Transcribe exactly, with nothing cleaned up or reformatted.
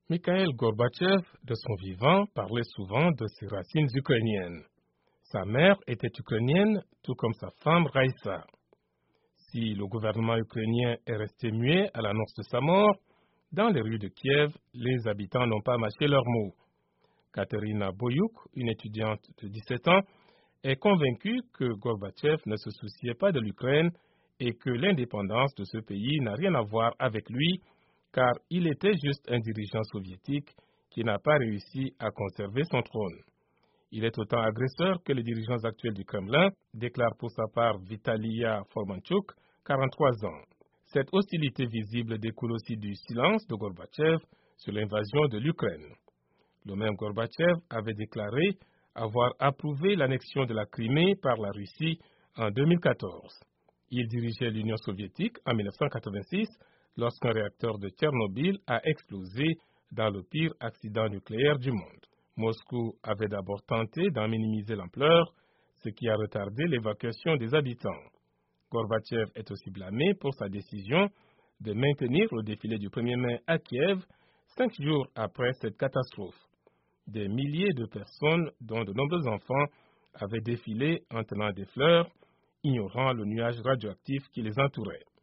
Mikhail Gorbatchev, de son vivant, parlait souvent de ses racines ukrainiennes. Sa mère était ukrainienne, tout comme sa femme Raïssa. Si le gouvernement ukrainien est resté muet à l'annonce de sa mort, dans les rues de Kiev, les habitants n'ont pas mâché leurs mots. Katerina Boyouk, une étudiante de dix-sept ans, est convaincue que Gorbatchev ne se souciait pas de l'Ukraine et que l'indépendance de ce pays n'a rien à voir avec lui, car il était juste un dirigeant soviétique qui n'a pas réussi à conserver son trône. Il est autant agresseur que les dirigeants actuels du Kremlin, déclare pour sa part Vitalia Formanchuk, quarante-trois ans. Cette hostilité visible découle aussi du silence de Gorbatchev sur l'invasion de l'Ukraine. Le même Gorbatchev avait déclaré avoir approuvé l'annexion de la Crimée par la Russie en deux mille quatorze. Il dirigeait l'Union soviétique en mille neuf cent quatre-vingt-six lorsqu'un réacteur de Tchernobyl a explosé dans le pire accident nucléaire du monde. Moscou avait d'abord tenté d'en minimiser l'ampleur, ce qui a retardé l'évacuation des habitants. Gorbatchev est aussi blâmé pour sa décision de maintenir le défilé du premier mai à Kiev cinq jours après cette catastrophe. Des milliers de personnes, dont de nombreux enfants, avaient défilé en tenant des fleurs, ignorant le nuage radioactif qui les entourait.